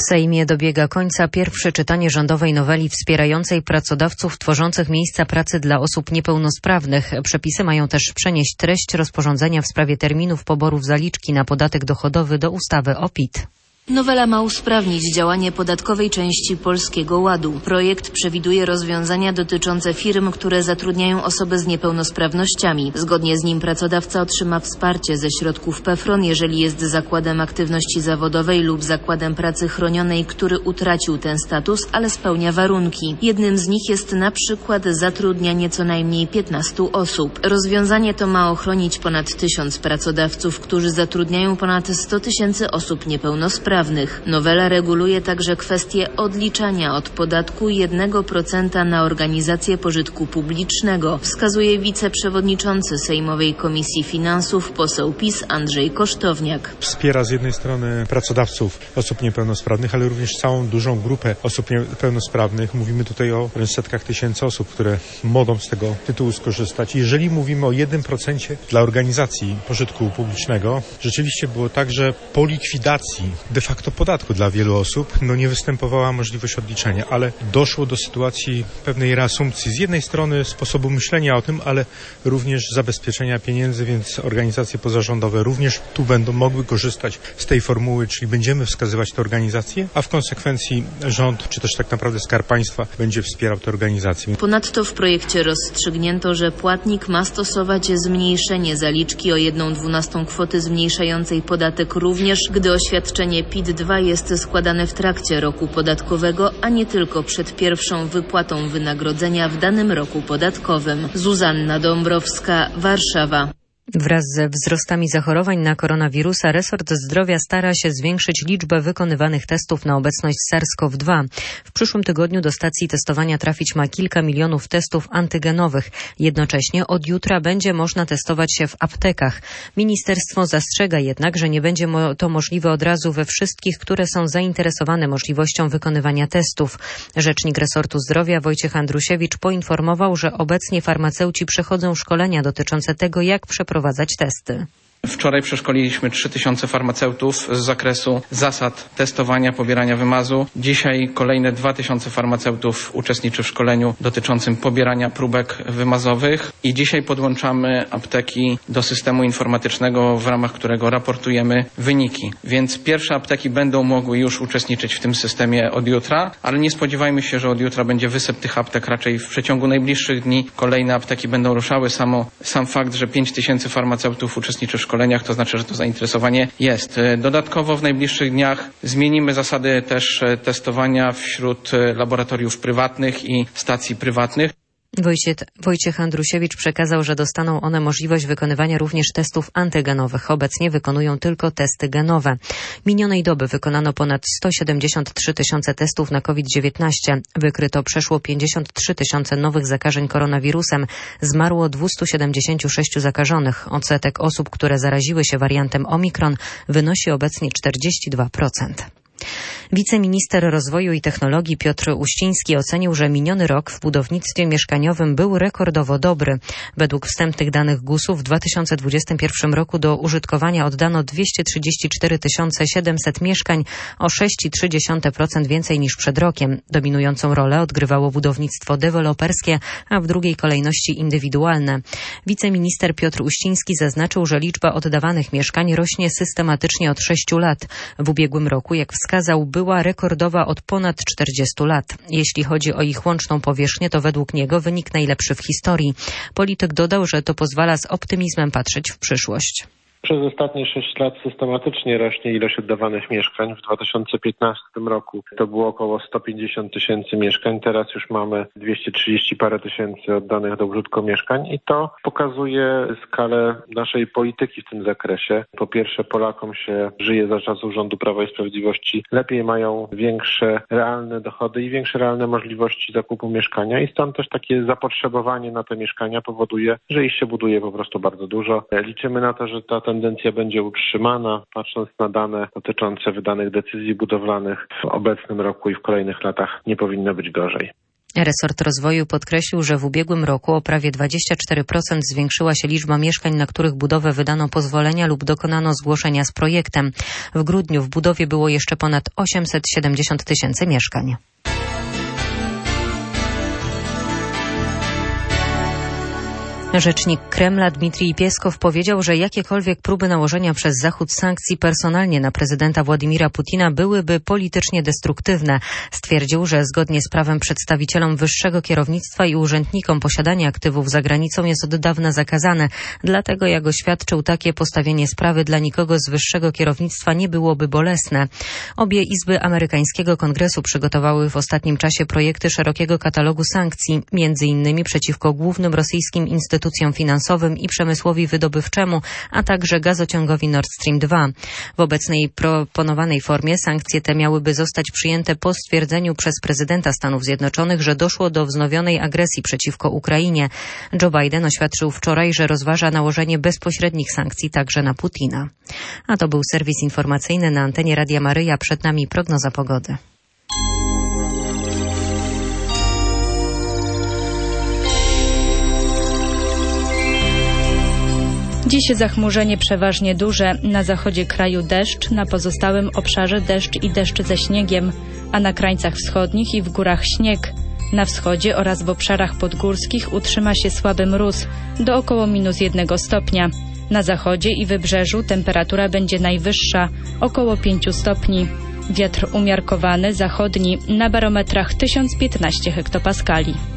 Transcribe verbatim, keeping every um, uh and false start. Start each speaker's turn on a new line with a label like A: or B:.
A: W Sejmie dobiega końca pierwsze czytanie rządowej noweli wspierającej pracodawców tworzących miejsca pracy dla osób niepełnosprawnych. Przepisy mają też przenieść treść rozporządzenia w sprawie terminów poborów zaliczki na podatek dochodowy do ustawy o P I T.
B: Nowela ma usprawnić działanie podatkowej części Polskiego Ładu. Projekt przewiduje rozwiązania dotyczące firm, które zatrudniają osoby z niepełnosprawnościami. Zgodnie z nim pracodawca otrzyma wsparcie ze środków P F R O N, jeżeli jest zakładem aktywności zawodowej lub zakładem pracy chronionej, który utracił ten status, ale spełnia warunki. Jednym z nich jest na przykład zatrudnianie co najmniej piętnastu osób. Rozwiązanie to ma ochronić ponad tysiąc pracodawców, którzy zatrudniają ponad sto tysięcy osób niepełnosprawnych. Nowela reguluje także kwestię odliczania od podatku jednego procenta na organizacje pożytku publicznego, wskazuje wiceprzewodniczący Sejmowej Komisji Finansów, poseł PiS Andrzej Kosztowniak.
C: Wspiera z jednej strony pracodawców osób niepełnosprawnych, ale również całą dużą grupę osób niepełnosprawnych. Mówimy tutaj o setkach tysięcy osób, które mogą z tego tytułu skorzystać. Jeżeli mówimy o jednym procencie dla organizacji pożytku publicznego, rzeczywiście było tak, że po likwidacji de facto podatku dla wielu osób no nie występowała możliwość odliczenia, ale doszło do sytuacji pewnej reasumpcji z jednej strony sposobu myślenia o tym, ale również zabezpieczenia pieniędzy, więc organizacje pozarządowe również tu będą mogły korzystać z tej formuły, czyli będziemy wskazywać te organizacje, a w konsekwencji rząd, czy też tak naprawdę Skarb Państwa będzie wspierał te organizacje.
B: Ponadto w projekcie rozstrzygnięto, że płatnik ma stosować zmniejszenie zaliczki o jedną dwunastą kwoty zmniejszającej podatek również, gdy oświadczenie P I T dwa jest składane w trakcie roku podatkowego, a nie tylko przed pierwszą wypłatą wynagrodzenia w danym roku podatkowym. Zuzanna Dąbrowska, Warszawa.
A: Wraz ze wzrostami zachorowań na koronawirusa resort zdrowia stara się zwiększyć liczbę wykonywanych testów na obecność SARS-CoV dwa. W przyszłym tygodniu do stacji testowania trafić ma kilka milionów testów antygenowych. Jednocześnie od jutra będzie można testować się w aptekach. Ministerstwo zastrzega jednak, że nie będzie to możliwe od razu we wszystkich, które są zainteresowane możliwością wykonywania testów. Rzecznik resortu zdrowia Wojciech Andrusiewicz poinformował, że obecnie farmaceuci przechodzą szkolenia dotyczące tego, jak przeprowadzić prowadzać testy.
D: Wczoraj przeszkoliliśmy trzy tysiące farmaceutów z zakresu zasad testowania, pobierania wymazu. Dzisiaj kolejne dwa tysiące farmaceutów uczestniczy w szkoleniu dotyczącym pobierania próbek wymazowych i dzisiaj podłączamy apteki do systemu informatycznego, w ramach którego raportujemy wyniki. Więc pierwsze apteki będą mogły już uczestniczyć w tym systemie od jutra, ale nie spodziewajmy się, że od jutra będzie wysyp tych aptek. Raczej w przeciągu najbliższych dni kolejne apteki będą ruszały. Samo, sam fakt, że pięć tysięcy farmaceutów uczestniczy w szkoleniu, szkoleniach, to znaczy, że to zainteresowanie jest. Dodatkowo w najbliższych dniach zmienimy zasady też testowania wśród laboratoriów prywatnych i stacji prywatnych.
A: Wojciech, Wojciech Andrusiewicz przekazał, że dostaną one możliwość wykonywania również testów antygenowych. Obecnie wykonują tylko testy genowe. Minionej doby wykonano ponad sto siedemdziesiąt trzy tysiące testów na COVID dziewiętnaście. Wykryto przeszło pięćdziesiąt trzy tysiące nowych zakażeń koronawirusem. Zmarło dwieście siedemdziesiąt sześć zakażonych. Odsetek osób, które zaraziły się wariantem Omikron, wynosi obecnie czterdzieści dwa procent. Wiceminister Rozwoju i Technologii Piotr Uściński ocenił, że miniony rok w budownictwie mieszkaniowym był rekordowo dobry. Według wstępnych danych gusu w dwa tysiące dwudziestym pierwszym roku do użytkowania oddano dwieście trzydzieści cztery tysiące siedemset mieszkań, o sześć przecinek trzy procent więcej niż przed rokiem. Dominującą rolę odgrywało budownictwo deweloperskie, a w drugiej kolejności indywidualne. Wiceminister Piotr Uściński zaznaczył, że liczba oddawanych mieszkań rośnie systematycznie od sześciu lat. W ubiegłym roku, jak wskazał, była rekordowa od ponad czterdziestu lat. Jeśli chodzi o ich łączną powierzchnię, to według niego wynik najlepszy w historii. Polityk dodał, że to pozwala z optymizmem patrzeć w przyszłość.
E: Przez ostatnie sześć lat systematycznie rośnie ilość oddawanych mieszkań. W dwa tysiące piętnastym roku to było około sto pięćdziesiąt tysięcy mieszkań. Teraz już mamy dwieście trzydzieści parę tysięcy oddanych do użytku mieszkań i to pokazuje skalę naszej polityki w tym zakresie. Po pierwsze, Polakom się żyje za czasów rządu Prawa i Sprawiedliwości lepiej, mają większe realne dochody i większe realne możliwości zakupu mieszkania i stąd też takie zapotrzebowanie na te mieszkania powoduje, że ich się buduje po prostu bardzo dużo. Liczymy na to, że ta tendencja będzie utrzymana, patrząc na dane dotyczące wydanych decyzji budowlanych w obecnym roku i w kolejnych latach nie powinno być gorzej.
A: Resort Rozwoju podkreślił, że w ubiegłym roku o prawie dwadzieścia cztery procent zwiększyła się liczba mieszkań, na których budowę wydano pozwolenia lub dokonano zgłoszenia z projektem. W grudniu w budowie było jeszcze ponad osiemset siedemdziesiąt tysięcy mieszkań. Rzecznik Kremla Dmitrij Pieskow powiedział, że jakiekolwiek próby nałożenia przez Zachód sankcji personalnie na prezydenta Władimira Putina byłyby politycznie destruktywne. Stwierdził, że zgodnie z prawem przedstawicielom wyższego kierownictwa i urzędnikom posiadanie aktywów za granicą jest od dawna zakazane. Dlatego, jak oświadczył, takie postawienie sprawy dla nikogo z wyższego kierownictwa nie byłoby bolesne. Obie izby amerykańskiego Kongresu przygotowały w ostatnim czasie projekty szerokiego katalogu sankcji, między innymi przeciwko głównym rosyjskim instytucjom finansowym i przemysłowi wydobywczemu, a także gazociągowi Nord Stream dwa. W obecnej proponowanej formie sankcje te miałyby zostać przyjęte po stwierdzeniu przez prezydenta Stanów Zjednoczonych, że doszło do wznowionej agresji przeciwko Ukrainie. Joe Biden oświadczył wczoraj, że rozważa nałożenie bezpośrednich sankcji także na Putina. A to był serwis informacyjny na antenie Radia Maryja. Przed nami prognoza pogody.
F: Dziś zachmurzenie przeważnie duże, na zachodzie kraju deszcz, na pozostałym obszarze deszcz i deszcz ze śniegiem, a na krańcach wschodnich i w górach śnieg. Na wschodzie oraz w obszarach podgórskich utrzyma się słaby mróz, do około minus jednego stopnia. Na zachodzie i wybrzeżu temperatura będzie najwyższa, około pięciu stopni. Wiatr umiarkowany, zachodni, na barometrach tysiąc piętnaście hektopaskali.